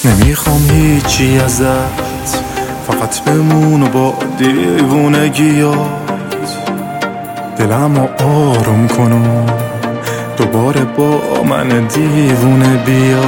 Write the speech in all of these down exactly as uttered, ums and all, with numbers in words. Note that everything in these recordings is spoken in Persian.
نمیخوام هیچی ازت، فقط بمون و با دیوونگیات دلمو آروم کنم، دوباره با من دیوونه بیا.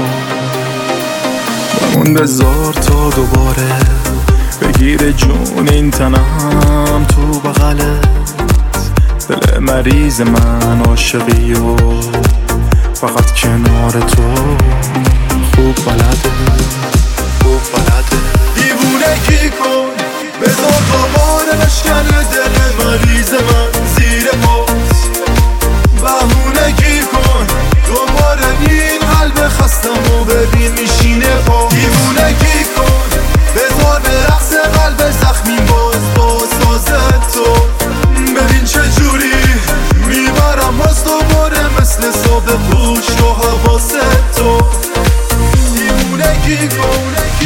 بمون بذار تا دوباره بگیره جون این تنم تو بغلت. دل مریض من عاشقی و فقط کنار تو خوب بلده، خوب بلده. دیوونگی کن بذار دوباره بشکنه دل مریض من زیر پاس. بهونگی کن دوباره این قلب خستم و ببین میشینه پا. دیوونگی کن بذار به رقص قلب زخمی باز باز سازه تو. ببین چه جوری میبرم باز دوباره مثل صبح پوشت و حواس تو. دیوونگی کن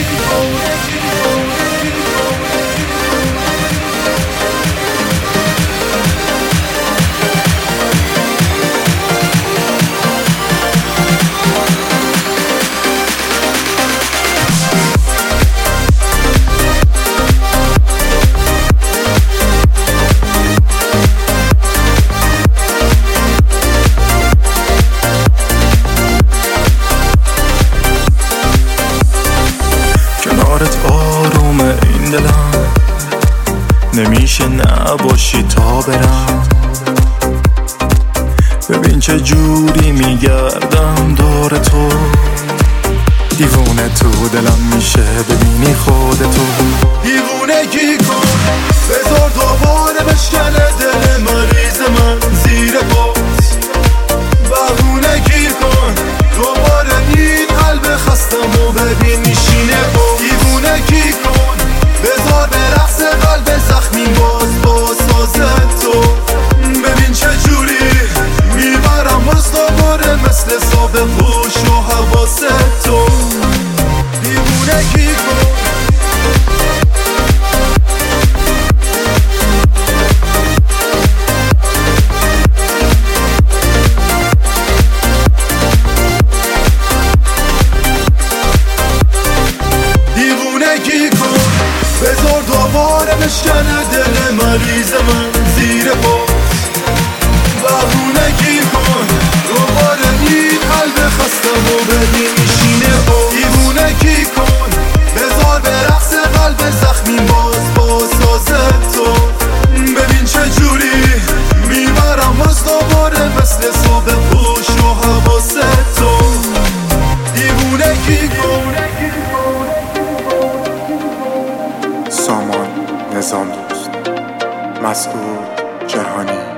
آروم این دلم، نمیشه نباشی تا برم. ببین چه جوری میگردم دور تو، دیوونه تو دلم میشه ببینی خودتو. دیوونگی کن بذار دوباره بشکنه دل مریض من زیر پاس. بهونگی کن دوباره این قلب خستم و ببین میشینه پا. دیوونگی کن بذار به رقص قلب زخمی باز باز سازه تو. ببین چه جوری میبرم باز دوباره مثل صبح پوش و حواس تو. دیوونگی کن بذار دوباره بشکنه دل مریض من زیر پاس. بهونگی کن دوباره این قلب خستم و ببین میشینه پا. دیوونگی کن بذار به رقص قلب زخمی باز باز سازه تو. ببین چه جوری میبرم باز دوباره مثل صبح پوش و حواس تو. دیوونگی کن. سامان نظام دوست، مسعود جهانی.